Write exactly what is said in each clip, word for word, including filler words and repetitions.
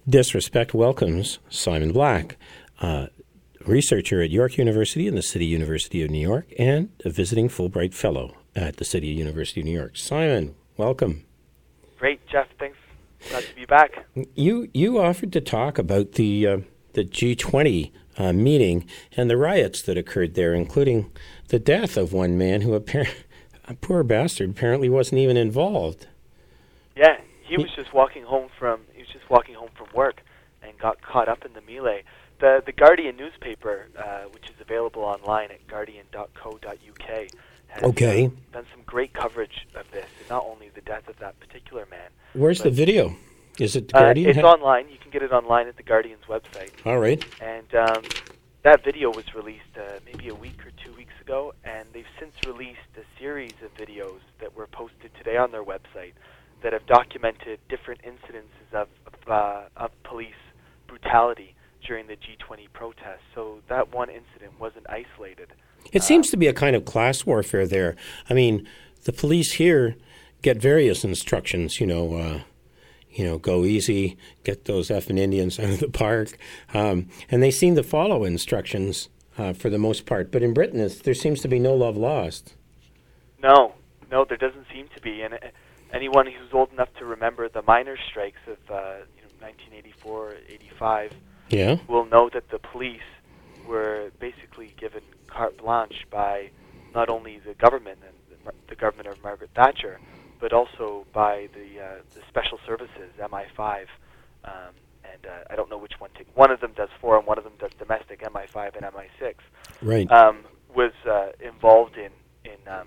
Disrespect welcomes Simon Black, uh, researcher at York University and the City University of New York, and a visiting Fulbright Fellow at the City University of New York. Simon, welcome. Great, Jeff. Thanks. Glad to be back. You you offered to talk about the uh, the G twenty uh, meeting and the riots that occurred there, including the death of one man who apparently, a poor bastard, apparently wasn't even involved. Yeah, he was just walking home from he was just walking home from work and got caught up in the melee. The the Guardian newspaper, uh, which is available online at guardian dot co dot u k, has okay. uh, done some great coverage of this, and not only the death of that particular man. Where's but, the video? Is it the uh, Guardian? It's online. You can get it online at the Guardian's website. All right. And um, that video was released uh, maybe a week or two weeks ago, and they've since released a series of videos that were posted today on their website that have documented different incidences of of, uh, of police brutality during the G twenty protests. So that one incident wasn't isolated. It seems to be a kind of class warfare there. I mean, the police here get various instructions, you know, uh, you know, go easy, get those effing Indians out of the park. Um, and they seem to follow instructions uh, for the most part. But in Britain, it's, there seems to be no love lost. No, no, there doesn't seem to be. And uh, anyone who's old enough to remember the miners' strikes of uh, you know, nineteen eighty-four, eighty-five yeah. will know that the police were basically given carte blanche by not only the government and the, the government of Margaret Thatcher, but also by the uh, the special services, M I five, um, and uh, I don't know which one. T- one of them does foreign, one of them does domestic, M I five and M I six. Right. Um, was uh, involved in in um,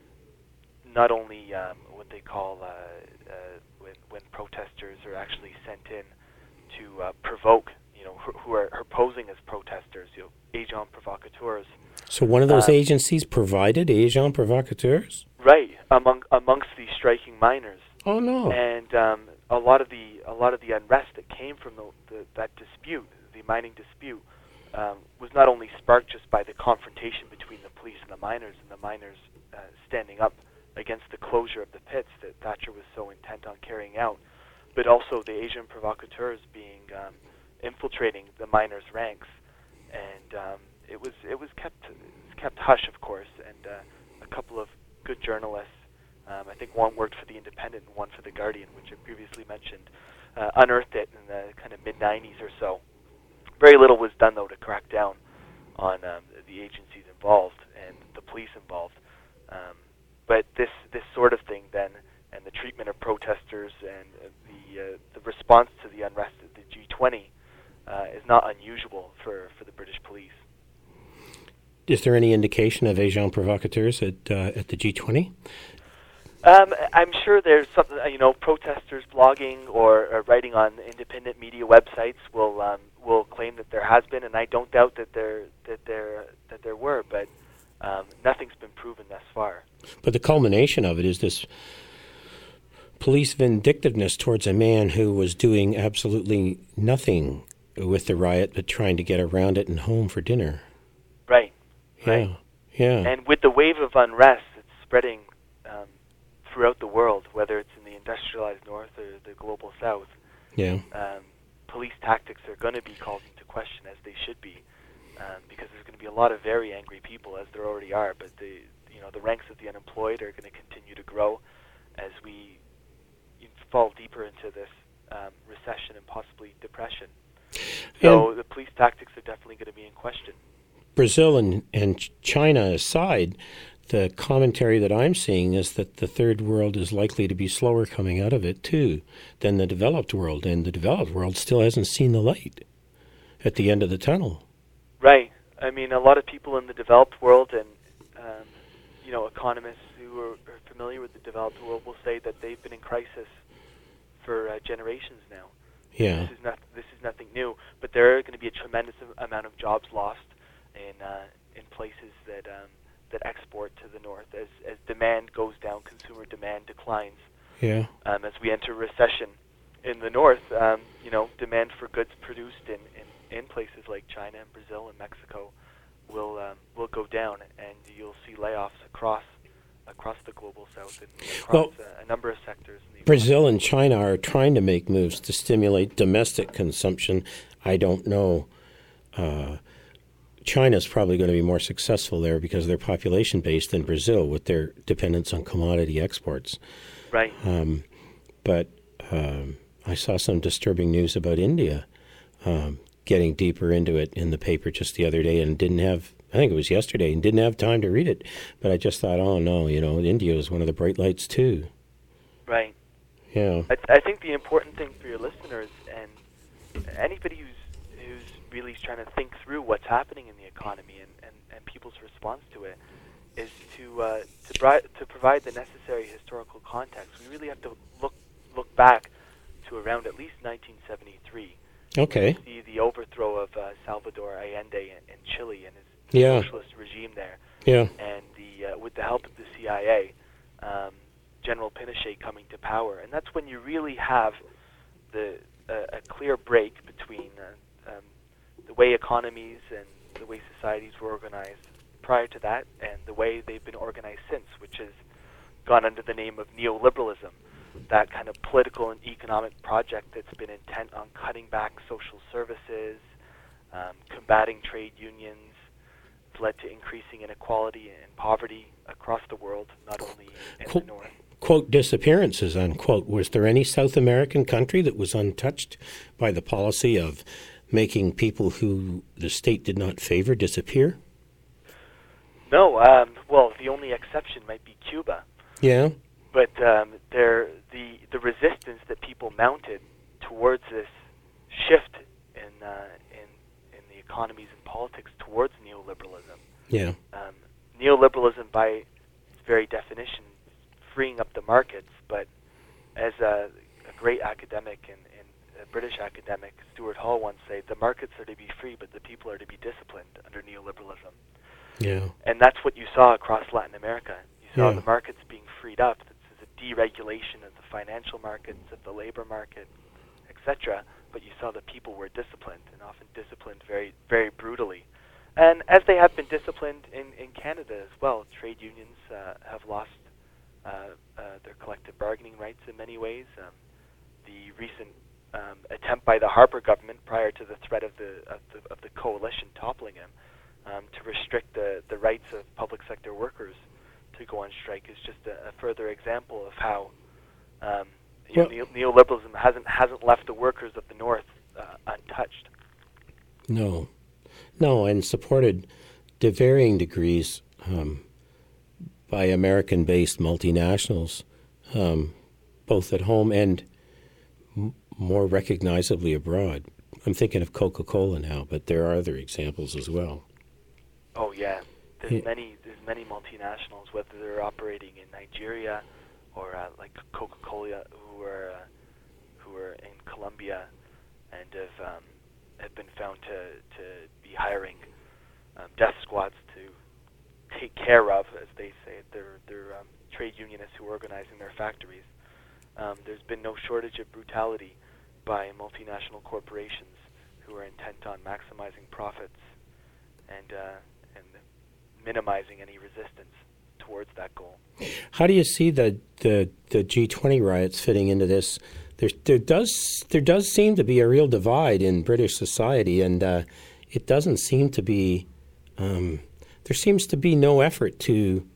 not only um, what they call uh, uh, when when protesters are actually sent in to uh, provoke, you know, who, who are, are posing as protesters, you know, agents provocateurs. So one of those uh, agencies provided agents provocateurs? Right, among amongst the striking miners. Oh no! And um, a lot of the a lot of the unrest that came from the, the, that dispute, the mining dispute, um, was not only sparked just by the confrontation between the police and the miners, and the miners uh, standing up against the closure of the pits that Thatcher was so intent on carrying out, but also the agents provocateurs being um, infiltrating the miners' ranks, and um, it was it was kept it was kept hush, of course, and uh, a couple of good journalists, um, I think one worked for The Independent and one for The Guardian, which I previously mentioned, uh, unearthed it in the kind of mid nineties or so. Very little was done, though, to crack down on um, the agencies involved and the police involved. Um, but this this sort of thing then, and the treatment of protesters and uh, the uh, the response to the unrest at the G twenty uh, is not unusual for, for the British police. Is there any indication of agents provocateurs at uh, at the G twenty? Um, I'm sure there's some, you know, protesters blogging or, or writing on independent media websites will um, will claim that there has been, and I don't doubt that there that there that there were, but um, nothing's been proven thus far. But the culmination of it is this police vindictiveness towards a man who was doing absolutely nothing with the riot but trying to get around it and home for dinner. Right. Yeah, right. yeah. And with the wave of unrest that's spreading um, throughout the world, whether it's in the industrialized north or the global south, yeah. um, police tactics are going to be called into question, as they should be, um, because there's going to be a lot of very angry people, as there already are. But the you know the ranks of the unemployed are going to continue to grow as we fall deeper into this um, recession and possibly depression. So And the police tactics are definitely going to be in question. Brazil and, and China aside, the commentary that I'm seeing is that the third world is likely to be slower coming out of it, too, than the developed world. And the developed world still hasn't seen the light at the end of the tunnel. Right. I mean, a lot of people in the developed world and, um, you know, economists who are, are familiar with the developed world will say that they've been in crisis for uh, generations now. Yeah. This is not. This is nothing new. But there are going to be a tremendous amount of jobs lost in uh, in places that um, that export to the north as as demand goes down, consumer demand declines. Yeah. Um, as we enter recession in the north, um, you know, demand for goods produced in, in, in places like China and Brazil and Mexico will um, will go down, and you'll see layoffs across across the global south and across Well, uh, a number of sectors. In the Brazil and China are trying to make moves to stimulate domestic consumption. I don't know. Uh, China's probably going to be more successful there because of their population base than Brazil with their dependence on commodity exports. Right. Um, but um, I saw some disturbing news about India um, getting deeper into it in the paper just the other day and didn't have, I think it was yesterday, and didn't have time to read it. But I just thought, oh no, you know, India is one of the bright lights too. Right. Yeah. I, I think the important thing for your listeners and anybody who's who's really trying to think through what's happening in the economy and, and, and people's response to it is to uh, to, bri- to provide the necessary historical context. We really have to look look back to around at least nineteen seventy-three. Okay. See the overthrow of uh, Salvador Allende in, in Chile and his Yeah. socialist regime there, Yeah. and the uh, with the help of the C I A, um, General Pinochet coming to power, and that's when you really have the uh, a clear break between uh, um, the way economies and the way societies were organized prior to that, and the way they've been organized since, which has gone under the name of neoliberalism. That kind of political and economic project that's been intent on cutting back social services, um, combating trade unions. It's led to increasing inequality and poverty across the world, not only in Cool. the north. Quote, disappearances, unquote. Was there any South American country that was untouched by the policy of making people who the state did not favor disappear? No, um, well, the only exception might be Cuba. Yeah. But um, there, the the resistance that people mounted towards this shift in uh, in in the economies and politics towards neoliberalism. Yeah. Um, neoliberalism, by its very definition, freeing up the markets. But as a, a great academic and, and a British academic, Stuart Hall, once said, the markets are to be free, but the people are to be disciplined under neoliberalism. Yeah. And that's what you saw across Latin America. You saw Yeah. the markets being freed up. This is a deregulation of the financial markets, of the labor market, et cetera. But you saw the people were disciplined, and often disciplined very, very brutally. And as they have been disciplined in, in Canada as well, trade unions uh, have lost uh, uh, their collective bargaining rights in many ways. Um, the recent um, attempt by the Harper government, prior to the threat of the of the, of the coalition toppling him, um, to restrict the, the rights of public sector workers to go on strike is just a, a further example of how um, you Well, know, neo- neoliberalism hasn't hasn't left the workers of the North uh, untouched. No. No, and supported to varying degrees um, by American-based multinationals, um, both at home and m- more recognizably abroad. I'm thinking of Coca-Cola now, but there are other examples as well. Oh yeah, there's Yeah. many there's many multinationals, whether they're operating in Nigeria or uh, like Coca-Cola, who are uh, who are in Colombia, and have um, have been found to to be hiring um, death squads to take care of, as they say, their their um, trade unionists who are organizing their factories. Um, there's been no shortage of brutality by multinational corporations who are intent on maximizing profits and uh, and minimizing any resistance towards that goal. How do you see the, the, the G twenty riots fitting into this? There, there does there does seem to be a real divide in British society, and uh, it doesn't seem to be. Um, there seems to be no effort to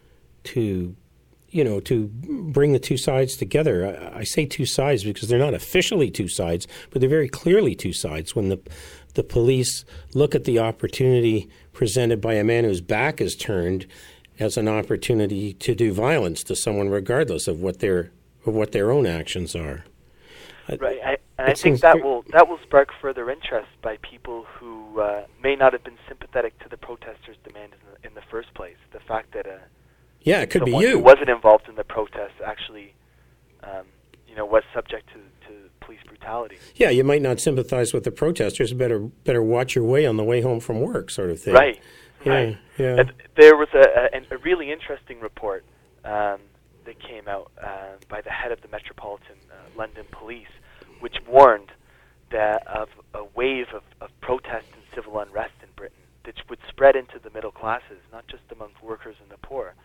to you know to bring the two sides together. I, I say two sides because they're not officially two sides, but they're very clearly two sides. When the the police look at the opportunity presented by a man whose back is turned as an opportunity to do violence to someone, regardless of what their of what their own actions are. Right, I, and I It think seems that very- will that will spark further interest by people who uh, may not have been sympathetic to the protesters' demand in the, in the first place. The fact that uh, Yeah, it could be someone you. who wasn't involved in the protest actually, um, you know, was subject to, to police brutality. Yeah, you might not sympathize with the protesters. Better better watch your way on the way home from work, sort of thing. Right, Yeah, right. yeah. And there was a, a, a really interesting report um, that came out uh, by the head of the Metropolitan uh, London Police, which warned that of a wave of, of protest and civil unrest in Britain that would spread into the middle classes, not just among workers and the poor,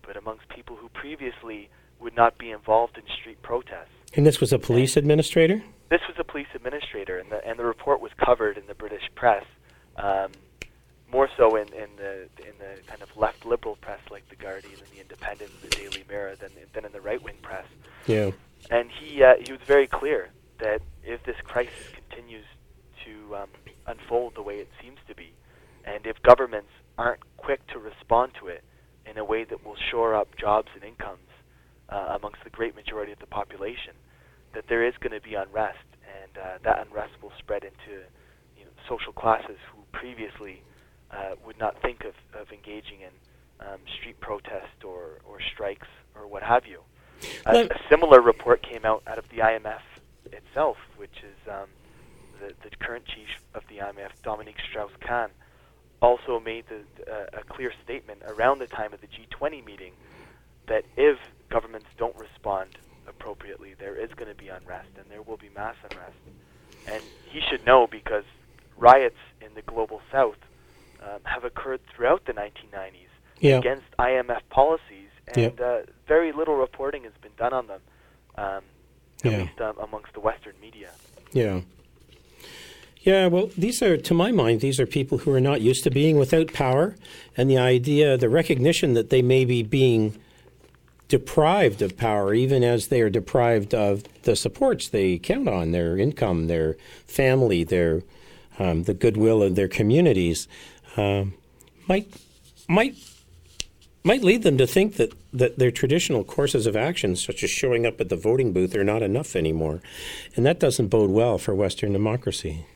but amongst people who previously would not be involved in street protests. And this was a police and administrator? This was a police administrator, and the and the report was covered in the British press, um, more so in, in the in the kind of left liberal press like the Guardian and the Independent and the Daily Mirror than than in the right wing press. Yeah. And he uh, he was very clear that if this crisis continues to um, unfold the way it seems to be, and if governments aren't quick to respond to it in a way that will shore up jobs and incomes uh, amongst the great majority of the population, that there is going to be unrest, and uh, that unrest will spread into you know, social classes who previously uh, would not think of, of engaging in um, street protest or, or strikes or what have you. A, a similar report came out out of the I M F itself, which is um, the, the current chief of the I M F, Dominique Strauss-Kahn, also made the, uh, a clear statement around the time of the G twenty meeting that if governments don't respond appropriately, there is going to be unrest, and there will be mass unrest. And he should know, because riots in the global south um, have occurred throughout the nineteen nineties yeah. against I M F policies, and yeah. uh, very little reporting has been done on them, um, at yeah. least um, amongst the Western media. Yeah. Yeah, well, these are, to my mind, these are people who are not used to being without power, and the idea, the recognition that they may be being deprived of power, even as they are deprived of the supports they count on, their income, their family, their um, the goodwill of their communities, um, might might might lead them to think that, that their traditional courses of action, such as showing up at the voting booth, are not enough anymore. And that doesn't bode well for Western democracy.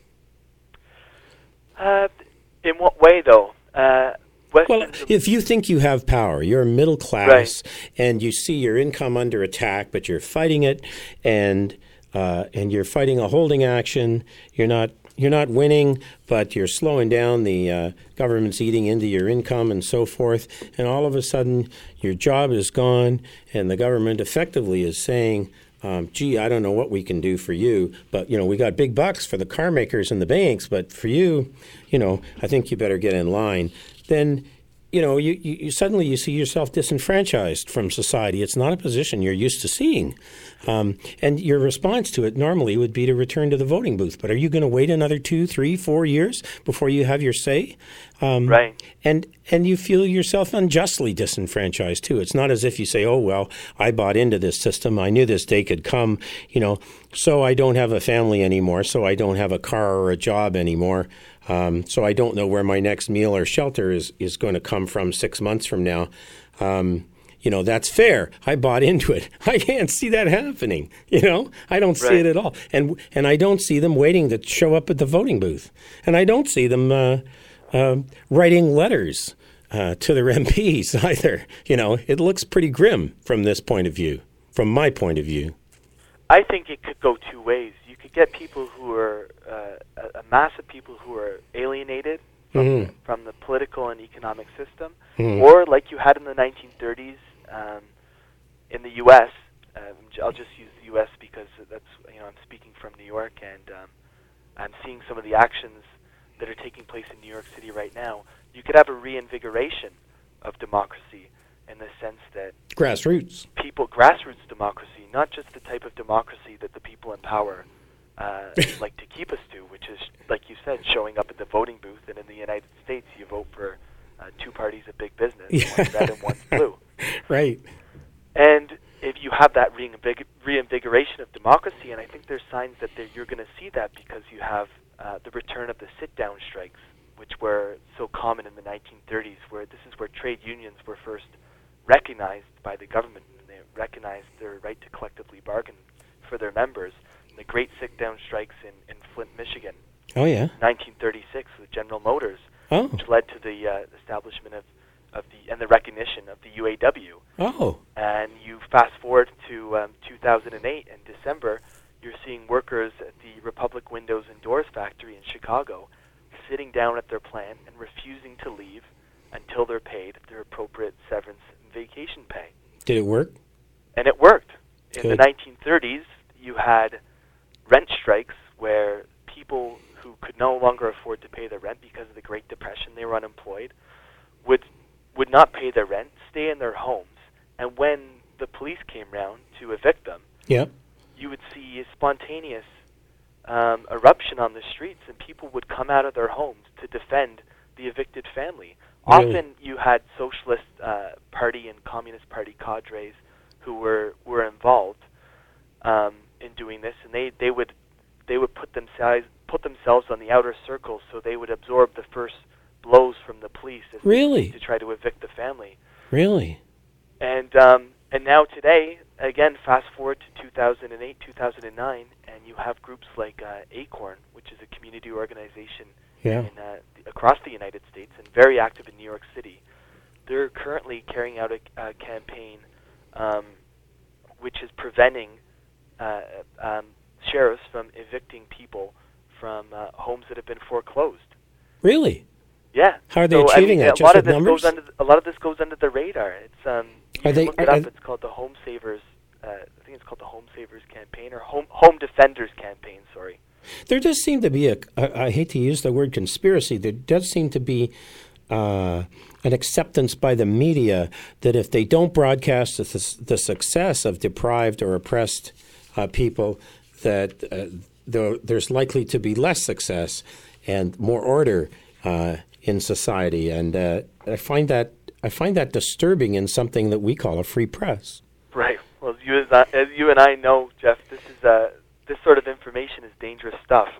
Uh, in what way, though? Uh, Well, if you think you have power, you're middle class, right, and you see your income under attack, but you're fighting it, and uh, and you're fighting a holding action. You're not you're not winning, but you're slowing down. The uh, government's eating into your income and so forth. And all of a sudden, your job is gone, and the government effectively is saying, Um, gee, I don't know what we can do for you, but, you know, we got big bucks for the car makers and the banks, but for you, you know, I think you better get in line. Then, you know, you, you, you suddenly you see yourself disenfranchised from society. It's not a position you're used to seeing. Um, and your response to it normally would be to return to the voting booth. But are you going to wait another two, three, four years before you have your say? Um, right. And and you feel yourself unjustly disenfranchised, too. It's not as if you say, oh, well, I bought into this system. I knew this day could come, you know, so I don't have a family anymore, so I don't have a car or a job anymore. Um, so I don't know where my next meal or shelter is, is going to come from six months from now. Um, you know, that's fair. I bought into it. I can't see that happening. You know, I don't see right. it at all. And and I don't see them waiting to show up at the voting booth. And I don't see them uh, uh, writing letters uh, to their M Ps either. You know, it looks pretty grim from this point of view, from my point of view. I think it could go two ways. You could get people who are, uh, a, a mass of people who are alienated from, mm-hmm. from the political and economic system, mm-hmm. or like you had in the nineteen thirties um, in the U S Um, I'll just use the U S because that's, you know, I'm speaking from New York, and um, I'm seeing some of the actions that are taking place in New York City right now. You could have a reinvigoration of democracy in the sense that grassroots people, grassroots democracy, not just the type of democracy that the people in power uh, like to keep us to, which is, like you said, showing up at the voting booth. And in the United States, you vote for uh, two parties of big business, yeah. one's red and one's blue. Right. And if you have that reinvig- reinvigoration of democracy, and I think there's signs that you're going to see that because you have uh, the return of the sit-down strikes, which were so common in the nineteen thirties, where this is where trade unions were first recognized by the government, and they recognized their right to collectively bargain for their members. And the great sit-down strikes in, in Flint, Michigan, oh yeah, nineteen thirty-six, with General Motors, oh. which led to the uh, establishment of, of the and the recognition of the U A W. Oh. And you fast forward to um, two thousand eight in December, you're seeing workers at the Republic Windows and Doors factory in Chicago sitting down at their plant and refusing to leave until they're paid their appropriate severance and vacation pay. Did it work? And it worked. In Good. the nineteen thirties, you had rent strikes where people who could no longer afford to pay their rent because of the Great Depression, they were unemployed, would would not pay their rent, stay in their homes, And when the police came round to evict them, Yep. you would see a spontaneous um, eruption on the streets, and people would come out of their homes to defend the evicted family. Really? Often you had Socialist uh, Party and Communist Party cadres who were, were involved um, in doing this, and they, they would they would put themselves put themselves on the outer circle, so they would absorb the first blows from the police as Really? to try to evict the family. Really? And um, and now today, again, fast forward to two thousand eight, two thousand nine, and you have groups like uh, Acorn, which is a community organization Yeah. in, uh, across the United States and very active in New York City. They're currently carrying out a, a campaign um, which is preventing uh, um, sheriffs from evicting people from uh, homes that have been foreclosed. Really? Yeah. How are they so, achieving I mean, that? A Just lot of with this numbers? goes under the, a lot of this goes under the radar. It's um, you Are can they- look it are- up. It's called the Home Savers. Uh, I think it's called the Home Savers Campaign or Home Home Defenders Campaign. Sorry. There does seem to be a, I I hate to use the word conspiracy, there does seem to be uh, an acceptance by the media that if they don't broadcast the, the success of deprived or oppressed uh, people, that uh, there, there's likely to be less success and more order uh, in society. And uh, I find that I find that disturbing in something that we call a free press. Right. Well, as you, as, I, as you and I know, Jeff, this is uh, this sort of information is dangerous stuff,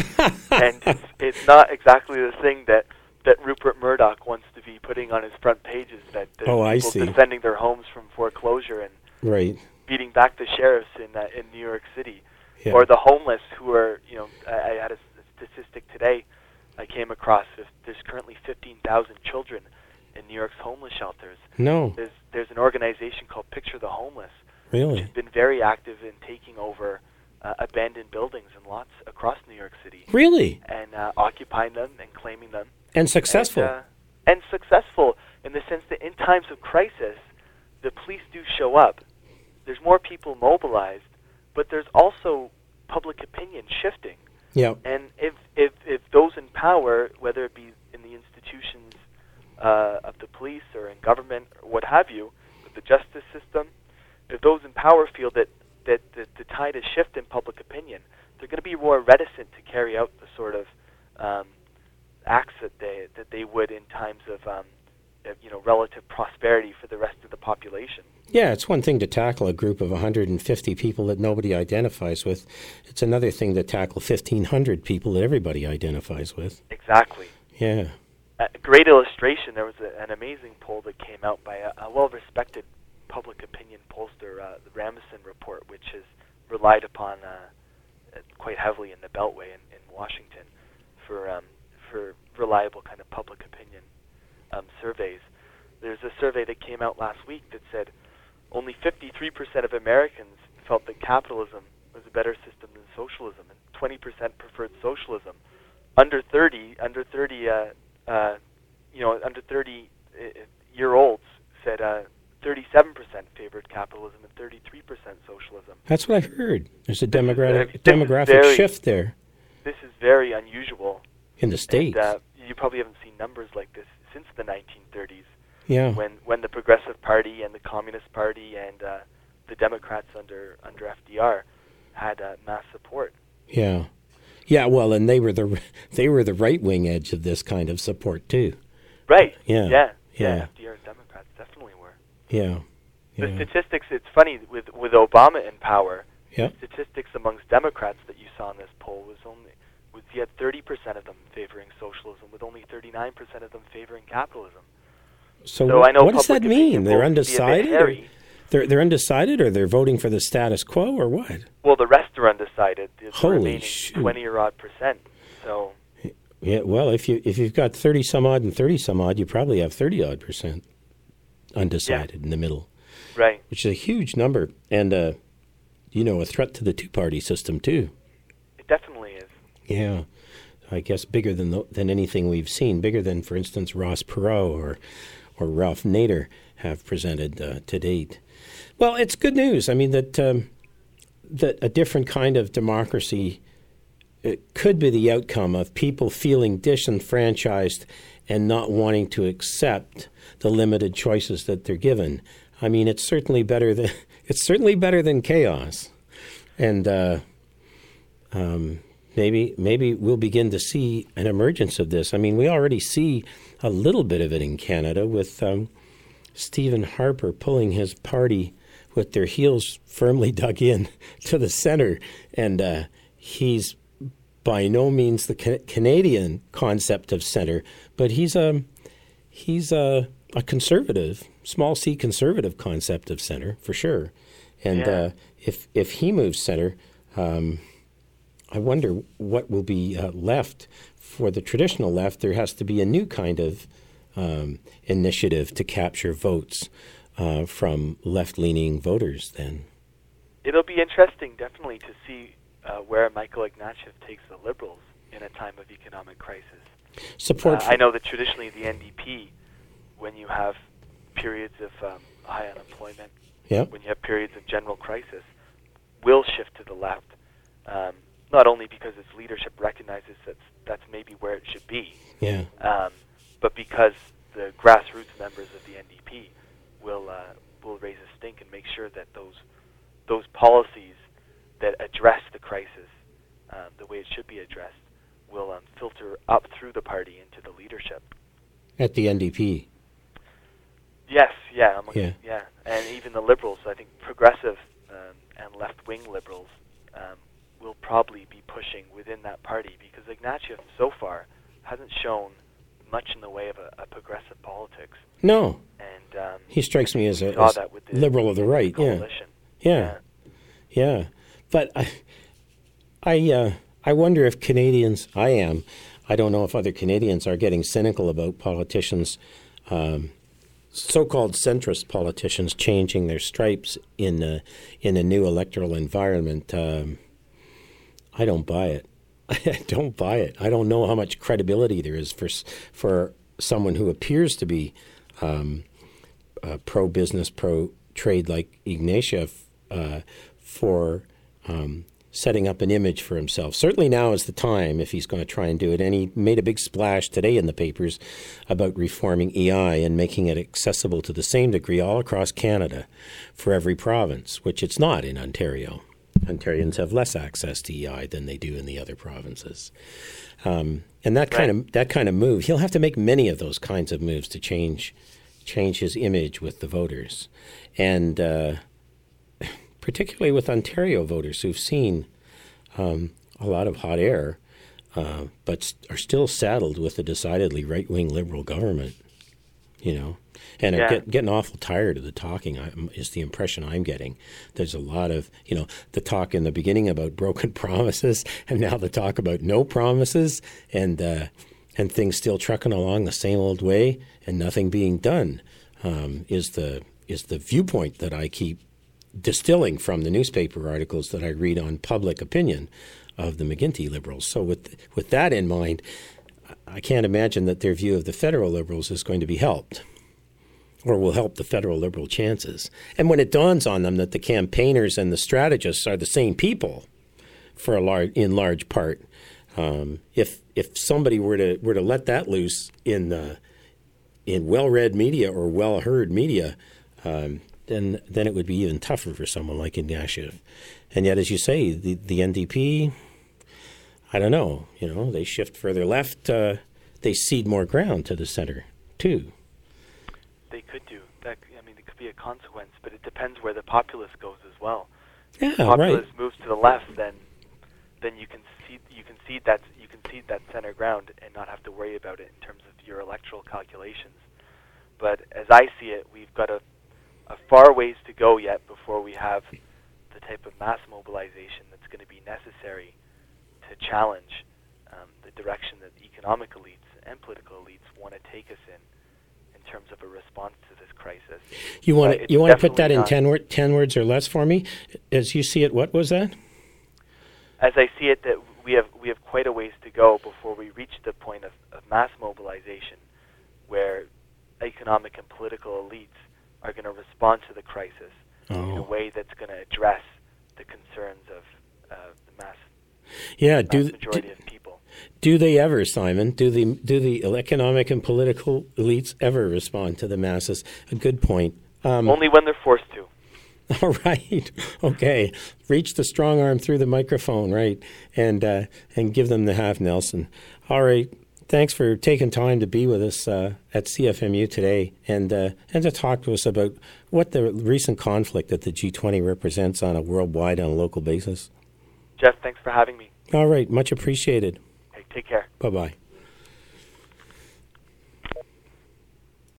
and it's, it's not exactly the thing that, that Rupert Murdoch wants to be putting on his front pages. That, that Oh, I people see. defending their homes from foreclosure and Right. beating back the sheriffs in uh, in New York City, Yeah. or the homeless who are, you know, I, I had a, s- a statistic today I came across. There's, there's currently fifteen thousand children in New York's homeless shelters. No. There's there's an organization called Picture the Homeless, Really? which has been very active in taking over uh, abandoned buildings and lots across New York City Really? and uh, occupying them and claiming them. And successful. And, uh, and successful in the sense that in times of crisis, the police do show up. There's more people mobilized, but there's also public opinion shifting. Yeah. And if, if, if those in power, whether it be in the institutions uh, of the police or in government or what have you, with the justice system, if those in power feel that, that, that the tide is shift in public opinion, they're going to be more reticent to carry out the sort of um, acts that they that they would in times of um, of, you know, relative prosperity for the rest of the population. Yeah, it's one thing to tackle a group of one hundred fifty people that nobody identifies with. It's another thing to tackle fifteen hundred people that everybody identifies with. Exactly. Yeah. A great illustration. There was a, an amazing poll that came out by a, a well-respected public opinion pollster, uh, the Ramesson Report, which is relied upon uh, quite heavily in the Beltway in, in Washington for um, for reliable kind of public opinion um, surveys. There's a survey that came out last week that said only fifty-three percent of Americans felt that capitalism was a better system than socialism, and twenty percent preferred socialism. Under thirty, under thirty, uh, uh, you know, under thirty uh, year olds said uh, thirty-seven percent favored capitalism and thirty-three percent socialism. That's what I heard. There's a This is demographic very- this is demographic very- shift there This is very unusual. in the States. And, uh, you probably haven't seen numbers like this since the nineteen thirties, yeah. when when the Progressive Party and the Communist Party and uh, the Democrats under under F D R had uh, mass support. Yeah. Yeah, well, and they were the they were the right-wing edge of this kind of support too. Right. Yeah. Yeah. Yeah. F D R's Democrats definitely were. Yeah. The Yeah. statistics, it's funny, with with Obama in power, Yeah. the statistics amongst Democrats that you saw in this poll was only, was you had thirty percent of them favoring socialism, with only thirty-nine percent of them favoring capitalism. So, So what, I know what does that public opinion mean? They're polls can be a bit undecided? Or, hairy. they're they're undecided, or they're voting for the status quo, or what? Well, the rest are undecided. The Holy remaining shoot. twenty or odd percent. So, Yeah. Well, if you if you've got thirty some odd and thirty some odd, you probably have thirty odd percent undecided in the middle, right. which is a huge number, and uh, you know, a threat to the two party system too. It definitely is. Yeah, I guess bigger than the, than anything we've seen, bigger than, for instance, Ross Perot or or Ralph Nader have presented uh, to date. Well, it's good news. I mean that um, that a different kind of democracy it could be the outcome of people feeling disenfranchised and not wanting to accept the limited choices that they're given. I mean, it's certainly better than it's certainly better than chaos, and uh, um, maybe maybe we'll begin to see an emergence of this. I mean, we already see a little bit of it in Canada with um, Stephen Harper pulling his party with their heels firmly dug in to the center, and uh, he's by no means the ca- Canadian concept of center, but he's a he's a, a conservative, small c conservative concept of center for sure. And yeah. uh, if if he moves center, um, I wonder what will be uh, left for the traditional left. There has to be a new kind of um, initiative to capture votes uh, from left-leaning voters. Then it'll be interesting, definitely, to see uh, where Michael Ignatieff takes the Liberals in a time of economic crisis. Support. Uh, I know that traditionally the N D P, when you have periods of um, high unemployment, yeah. when you have periods of general crisis, will shift to the left. Um, not only because its leadership recognizes that that's maybe where it should be, yeah. um, but because the grassroots members of the N D P will uh, will raise a stink and make sure that those those policies that address the crisis um, the way it should be addressed will um, filter up through the party into the leadership. At the N D P. Yes, yeah, among, yeah, yeah, and even the Liberals. I think progressive um, and left-wing Liberals um, will probably be pushing within that party because Ignatieff so far hasn't shown much in the way of a, a progressive politics. No, and um, he strikes me as a saw as that with the, liberal of the right. Yeah. yeah, yeah, yeah. But I, I, uh, I wonder if Canadians. I am. I don't know if other Canadians are getting cynical about politicians. Um, so-called centrist politicians changing their stripes in a, in a new electoral environment. Um, I don't buy it. I don't buy it. I don't know how much credibility there is for for someone who appears to be um, uh, pro-business, pro-trade like Ignatieff uh, for um, setting up an image for himself. Certainly now is the time if he's going to try and do it. And he made a big splash today in the papers about reforming E I and making it accessible to the same degree all across Canada for every province, which it's not in Ontario. Ontarians have less access to E I than they do in the other provinces. Um, and that kind right. of that kind of move, he'll have to make many of those kinds of moves to change change his image with the voters. And uh, particularly with Ontario voters who've seen um, a lot of hot air, uh, but are still saddled with a decidedly right-wing Liberal government, you know, and yeah. are get, getting awful tired of the talking, is the impression I'm getting. There's a lot of, you know, the talk in the beginning about broken promises, and now the talk about no promises, and uh, and things still trucking along the same old way, and nothing being done, um, is the is the viewpoint that I keep distilling from the newspaper articles that I read on public opinion of the McGuinty Liberals. So with with that in mind, I can't imagine that their view of the federal Liberals is going to be helped or will help the federal Liberal chances. And when it dawns on them that the campaigners and the strategists are the same people for a large, in large part, um, if if somebody were to were to let that loose in uh, in well-read media or well-heard media, um, then then it would be even tougher for someone like Ignatieff. And yet, as you say, the, the N D P, I don't know, you know, they shift further left, uh, they cede more ground to the center, too. They could do. That, I mean, it could be a consequence, but it depends where the populace goes as well. Yeah, if the populace right. moves to the left, then then you can see you can cede that you can cede that center ground and not have to worry about it in terms of your electoral calculations. But as I see it, we've got a a far ways to go yet before we have the type of mass mobilization that's going to be necessary to challenge um, the direction that economic elites and political elites want to take us in, in terms of a response to this crisis. You want uh, to you want to put that in not, ten, word, ten words or less for me? As you see it, what was that? As I see it, that we have we have quite a ways to go before we reach the point of, of mass mobilization, where economic and political elites are going to respond to the crisis oh. in a way that's going to address the concerns of uh, the mass, yeah, mass do, majority do, of people. Do they ever, Simon? Do the do the economic and political elites ever respond to the masses? A good point. Um, Only when they're forced to. All right. Okay. Reach the strong arm through the microphone, right? And uh, and give them the half Nelson. All right. Thanks for taking time to be with us uh, at C F M U today and uh, and to talk to us about what the recent conflict that the G twenty represents on a worldwide and a local basis. Jeff, thanks for having me. All right. Much appreciated. Hey, take care. Bye-bye.